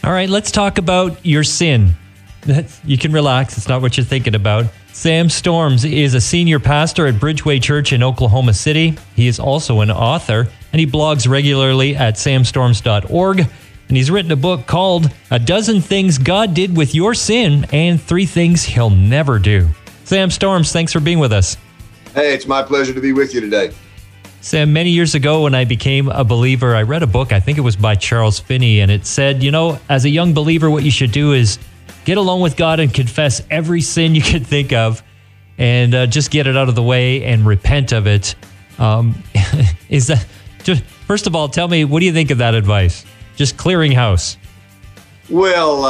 All right, let's talk about your sin. You can relax. It's not what you're thinking about. Sam Storms is a senior pastor at Bridgeway Church in Oklahoma City. He is also an author, and he blogs regularly at samstorms.org. And he's written a book called A Dozen Things God Did With Your Sin and 3 Things He'll Never Do. Sam Storms, thanks for being with us. Hey, it's my pleasure to be with you today. Sam, many years ago when I became a believer, I read a book, I think it was by Charles Finney, and it said, as a young believer, what you should do is get alone with God and confess every sin you could think of and just get it out of the way and repent of it. First of all, tell me, what do you think of that advice? Just clearing house. Well,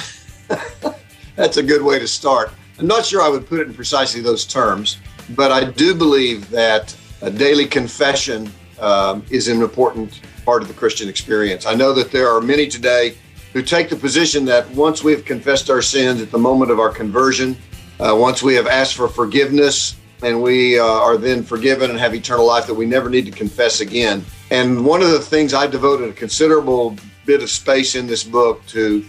that's a good way to start. I'm not sure I would put it in precisely those terms, but I do believe that a daily confession is an important part of the Christian experience. I know that there are many today who take the position that once we have confessed our sins at the moment of our conversion, once we have asked for forgiveness and we are then forgiven and have eternal life, that we never need to confess again. And one of the things I devoted a considerable bit of space in this book to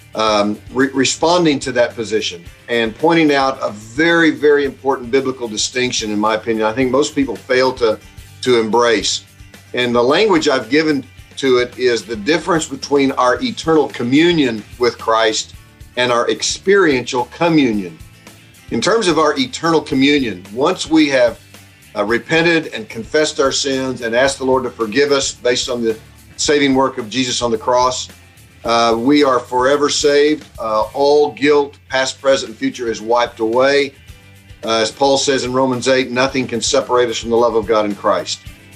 responding to that position and pointing out a very, very important biblical distinction, in my opinion, I think most people fail to embrace. And the language I've given to it is the difference between our eternal communion with Christ and our experiential communion. In terms of our eternal communion, once we have repented and confessed our sins and asked the Lord to forgive us based on the saving work of Jesus on the cross, we are forever saved. All guilt, past, present, and future, is wiped away. As Paul says in Romans 8, nothing can separate us from the love of God in Christ.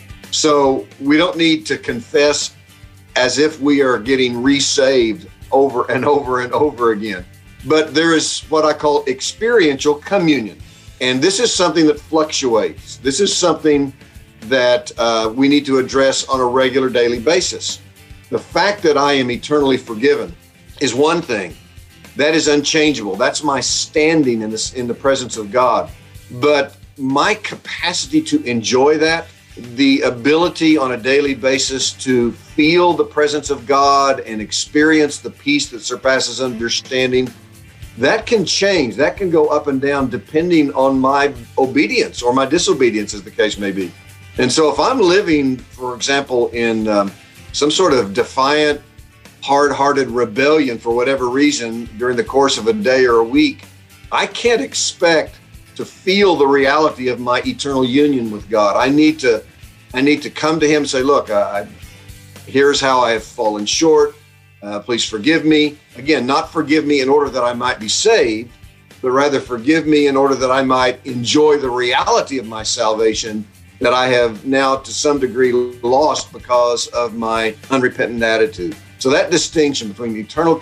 So we don't need to confess as if we are getting resaved over and over and over again. But there is what I call experiential communion. And this is something that fluctuates. This is something that we need to address on a regular daily basis. The fact that I am eternally forgiven is one thing. That is unchangeable. That's my standing in the presence of God. But my capacity to enjoy that, the ability on a daily basis to feel the presence of God and experience the peace that surpasses understanding, that can change. That can go up and down depending on my obedience or my disobedience, as the case may be. And so if I'm living, for example, in some sort of defiant, hard-hearted rebellion for whatever reason during the course of a day or a week, I can't expect to feel the reality of my eternal union with God. I need to come to Him and say, look, here's how I have fallen short. Please forgive me. Again, not forgive me in order that I might be saved, but rather forgive me in order that I might enjoy the reality of my salvation that I have now to some degree lost because of my unrepentant attitude. So that distinction between eternal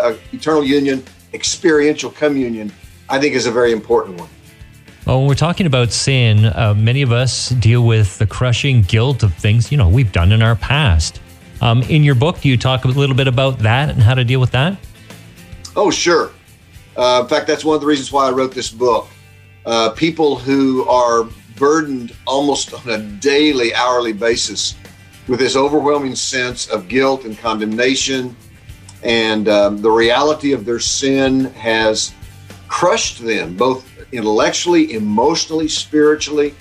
union, experiential communion, I think is a very important one. Well, when we're talking about sin, many of us deal with the crushing guilt of things, we've done in our past. In your book, do you talk a little bit about that and how to deal with that? Oh, sure. In fact, that's one of the reasons why I wrote this book. People who are burdened almost on a daily, hourly basis with this overwhelming sense of guilt and condemnation, and the reality of their sin has crushed them, both intellectually, emotionally, spiritually.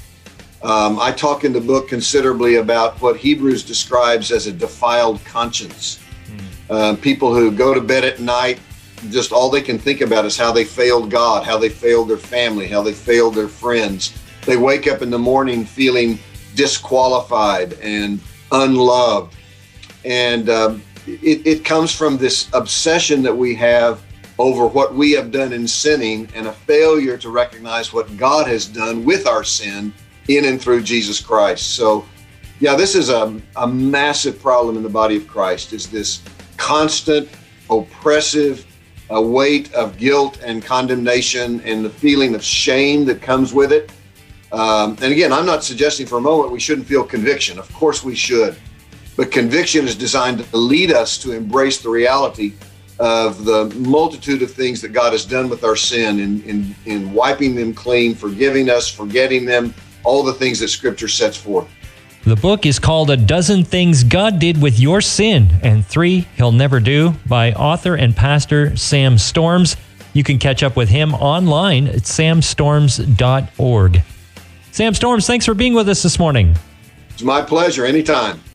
I talk in the book considerably about what Hebrews describes as a defiled conscience. People who go to bed at night, just all they can think about is how they failed God, how they failed their family, how they failed their friends. They wake up in the morning feeling disqualified and unloved. And it comes from this obsession that we have over what we have done in sinning and a failure to recognize what God has done with our sin in and through Jesus Christ. So, yeah, this is a massive problem in the body of Christ, is this constant, oppressive weight of guilt and condemnation and the feeling of shame that comes with it. And again, I'm not suggesting for a moment we shouldn't feel conviction. Of course we should. But conviction is designed to lead us to embrace the reality of the multitude of things that God has done with our sin in wiping them clean, forgiving us, forgetting them, all the things that Scripture sets forth. The book is called A Dozen Things God Did with Your Sin and 3 He'll Never Do by author and pastor Sam Storms. You can catch up with him online at samstorms.org. Sam Storms, thanks for being with us this morning. It's my pleasure. Anytime.